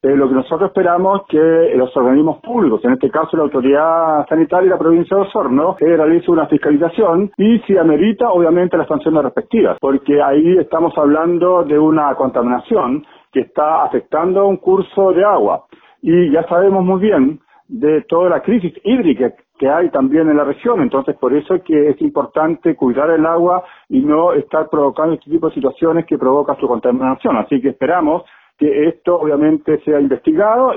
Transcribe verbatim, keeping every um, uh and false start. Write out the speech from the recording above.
Eh, lo que nosotros esperamos es que los organismos públicos, en este caso la Autoridad Sanitaria de la provincia de Osorno, que realice una fiscalización y si amerita, obviamente, las sanciones respectivas, porque ahí estamos hablando de una contaminación que está afectando un curso de agua. Y ya sabemos muy bien de toda la crisis hídrica que hay también en la región, entonces por eso es que es importante cuidar el agua y no estar provocando este tipo de situaciones que provocan su contaminación. Así que esperamos que esto obviamente sea investigado